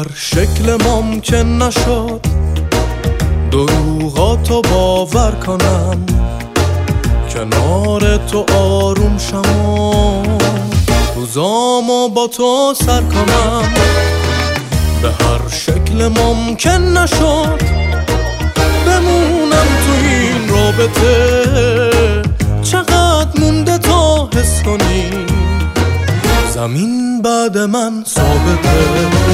هر شکل ممکن نشد دروغاتو باور کنم، کنار تو آروم شم و روزامو با تو سر کنم. به هر شکل ممکن نشد بمونم تو این رابطه، چقدر مونده تا حس کنی زمین بعد من ثابته.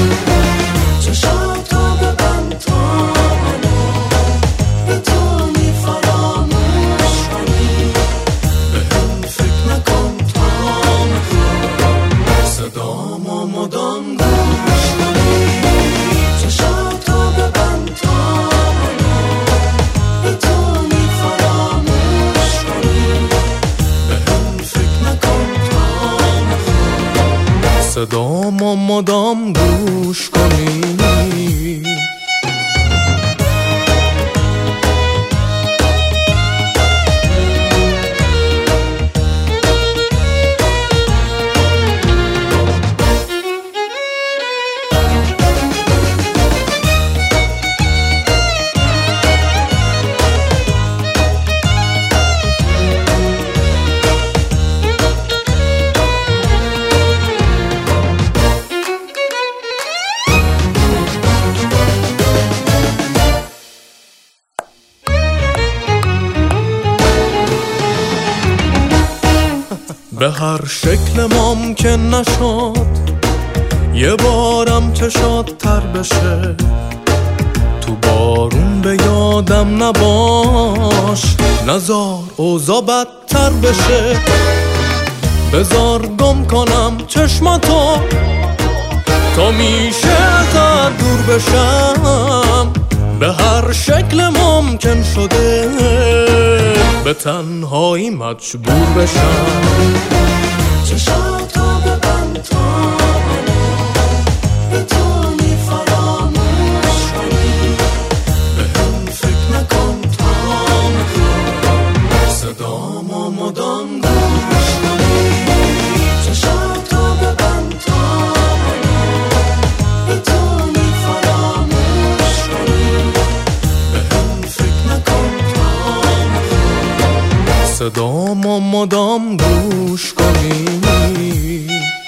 چشاتو ببند تا حالا بتونی فراموش کنی، به هم فکر نکن تا نخواه صدامو مدام گوش کنی. چشاتو ببند تا حالا بتونی فراموش کنی، به هم فکر نکن تا نخواه صدامو مدام گوش کنی. به هر شکل ممکن نشد یه بارم چشات تر بشه، تو بارون به یادم نباش، نزار اوضاع بدتر بشه. بزار گم کنم چشماتو تا میشه ازت دور بشم، به هر شکل ممکن شده به تنهایی مجبور بشم. چشاتو ببند تا حالا بتونی فراموش کنی، به هم فکر نکن تا نخواه صدامو مدام گوش کنی. چشاتو ببند تا حالا بتونی فراموش کنی، به هم فکر نکن تا نخواه صدامو مدام گوش کنی.